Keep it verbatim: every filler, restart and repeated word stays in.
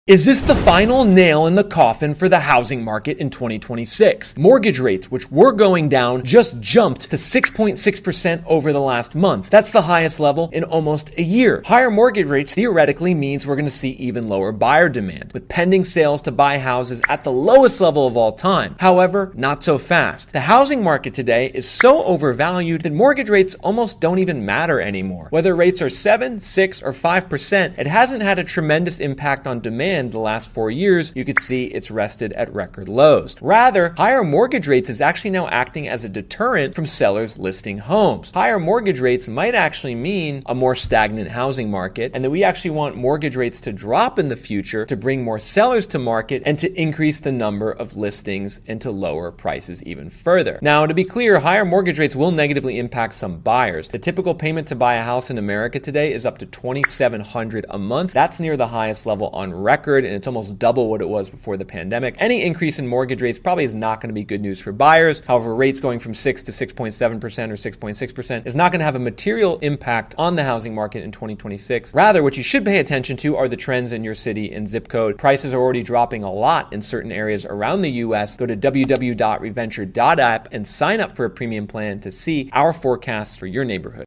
Is this the final nail in the coffin for the housing market in twenty twenty-six? Mortgage rates, which were going down, just jumped to six point six percent over the last month. That's the highest level in almost a year. Higher mortgage rates theoretically means we're going to see even lower buyer demand, with pending sales to buy houses at the lowest level of all time. However, not so fast. The housing market today is so overvalued that mortgage rates almost don't even matter anymore. Whether rates are seven, six, or five percent, it hasn't had a tremendous impact on demand the last four years. You could see it's rested at record lows. Rather, higher mortgage rates is actually now acting as a deterrent from sellers listing homes. Higher mortgage rates might actually mean a more stagnant housing market, and that we actually want mortgage rates to drop in the future to bring more sellers to market and to increase the number of listings and to lower prices even further. Now, to be clear, higher mortgage rates will negatively impact some buyers. The typical payment to buy a house in America today is up to twenty-seven hundred dollars a month. That's near the highest level on record, and it's almost double what it was before the pandemic. Any increase in mortgage rates probably is not going to be good news for buyers. However, rates going from six to six point seven percent or six point six percent is not going to have a material impact on the housing market in twenty twenty-six. Rather, what you should pay attention to are the trends in your city and zip code. Prices are already dropping a lot in certain areas around the U S. Go to w w w dot reventure dot app and sign up for a premium plan to see our forecasts for your neighborhood.